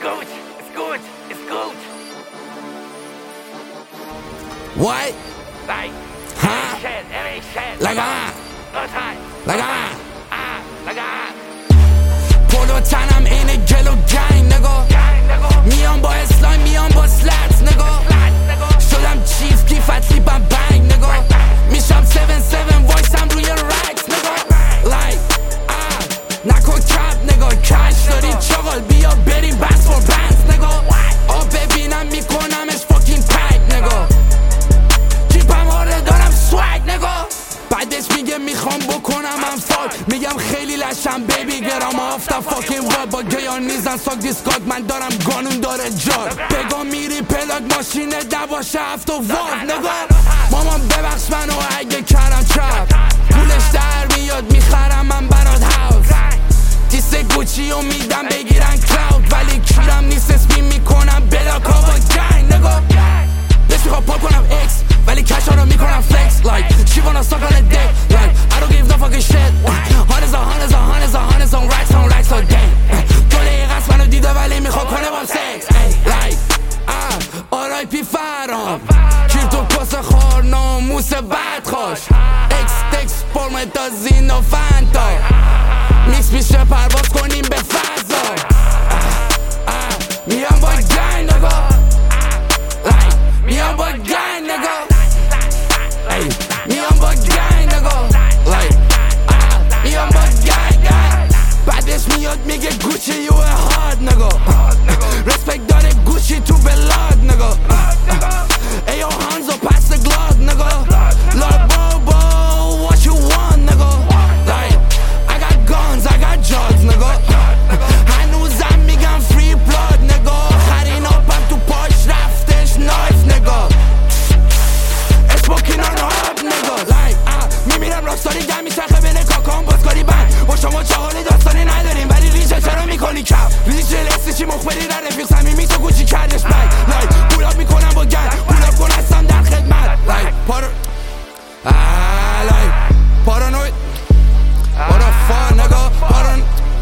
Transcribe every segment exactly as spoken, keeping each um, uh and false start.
gut, ist gut, ist gut. What? Like, Huh? shit, every shit. Like ah, No time. like ah. Ah, like ah. پلو تنم اینه گل و گنگ نگاه Gang, nigga. میام با اسلایم میام با سلت نگاه Flat, nigga. شدم چیف کیفت لیبم بنگ نگاه میشم سیون سیون وایسم روی رکس نگاه لایک آه نکن کپ نگاه کش داری چاقال بیا بریم بس فور بنز نگاه آه ببینم میکنمش فاکین پک نگاه کیپم آره دارم سوگ نگاه بعدش میگه میخوام بکنم هم فاک میگم خیلی لشم بیبی گرام آفتم فاکین واب با گیان نیزن ساک دیسکاک من دارم گانون داره جاد بگا میری پلاک ماشینه دواشه هفت و واف نگاه مامان ببخش منو اگه کردم چپ پولش در میاد میخرم من برات هاوس دیس گوچی و میدم بگیرن کلاود ولی کیرم نیست اسمی میکنم بلاکا با گنگ نگاه بس میخوام پاپ کنم اکس ولی کش ها رو میکنم فلکس like she wanna suck on a dick like I don't give no fucking shit hundreds on hundreds on hundreds on hundreds on racks on racks on gang گله این قصد منو دیده ولی میخواد کنه بام سکس like ah آر آی پی فرام کیر تو کس خار ناموس بدخوش اکس تکس فرم دازین و فنتا میکس میشه پرواز کنیم به فضا میام با گنگ نگاه میام با گنگ نگاه میام با گنگ نگاه میام با گنگ گنگ بعدش میاد میگه گوچی یو هارد نگاه رسپکت داره گوچی تو بلاد نگاه ایو هانزو پس گلاد نگاه لارد بابا what you want نگاه like I got guns I got drugs نگاه هنوزم میگم free blood نگاه خرین آبم تو پاش رفتش نایف نگاه اسموکین آن آب نگاه like ah میمیرم راستاری گم میچرخه بین کاکام بازکاری بند با شما چاقالی داستانی نداریم ولی ریجه چرا میکنی کم ریجه لستی چی مخبری در رفیق صمیمی تو گوچی کردش بک like پولاب میکنم با گنگ پولاب کن هستم در خدمت like پارو ah like پارانوید پارا فا نگاه پاران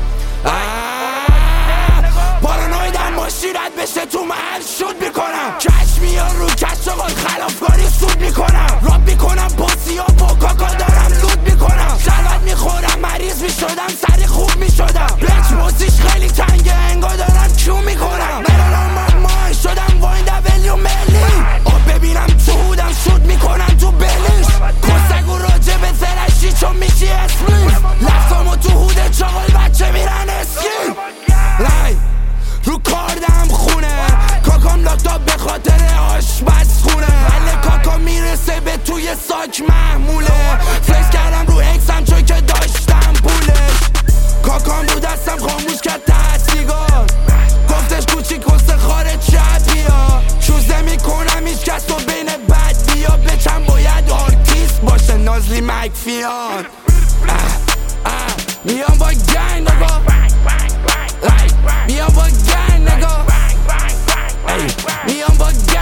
پارانویدم ماشیرت بشه تو محل شود میکنم کش میان رو کش آقا خلافکاری سود میکنم راب میکنم باسی ها با کاکا دارم لود میکنم شلوت میخورم مریض میشدم سری خوب میشدم بچ موزیش خیلی تنگه انگا دارم کیو میکنم مرانم من مای شدم واین دبلیو ملی آب ببینم تو هودم شود میکنم تو بلیش کسگو راجه به زرشی چون میشی اسمیش لفتامو تو هوده چاقال بچه میرن اسکی لای رو کاردم خونه کاکام لاکتا به خاطر آشپز خونه ولی کاکا میرسه به توی ساک محموله فلکس کردم رو اکسم چون که داشتم پولش کاکام رو دستم خاموش کرد تحصیگار گفتش کوچی کسته خارج شد بیا شوزه میکنم هیچ کس رو بین بد بیا بچم باید آرتیست باشه نازلی مکفیان میام با گنگ نگاه میام با گنگ نگاه میام با